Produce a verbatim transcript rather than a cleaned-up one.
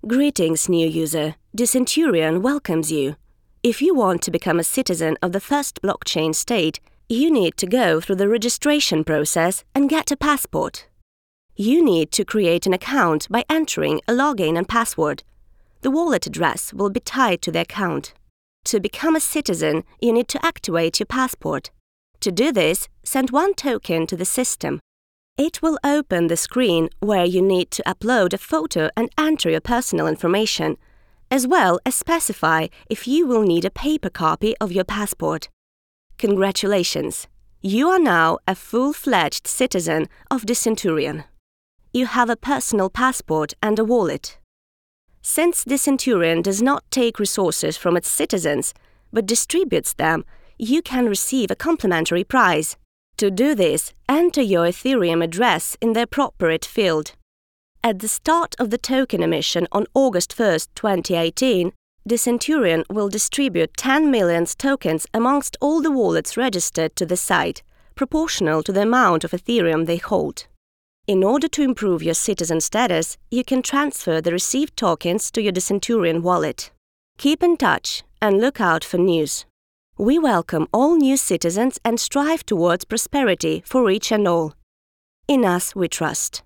Greetings, new user. Decenturion welcomes you. If you want to become a citizen of the first blockchain state, you need to go through the registration process and get a passport. You need to create an account by entering a login and password. The wallet address will be tied to the account. To become a citizen, you need to activate your passport. To do this, send one token to the system. It will open the screen where you need to upload a photo and enter your personal information, as well as specify if you will need a paper copy of your passport. Congratulations! You are now a full-fledged citizen of Decenturion. You have a personal passport and a wallet. Since Decenturion does not take resources from its citizens, but distributes them, you can receive a complimentary prize. To do this, enter your Ethereum address in the appropriate field. At the start of the token emission on August first, twenty eighteen, Decenturion will distribute ten million tokens amongst all the wallets registered to the site, proportional to the amount of Ethereum they hold. In order to improve your citizen status, you can transfer the received tokens to your Decenturion wallet. Keep in touch and look out for news. We welcome all new citizens and strive towards prosperity for each and all. In us we trust.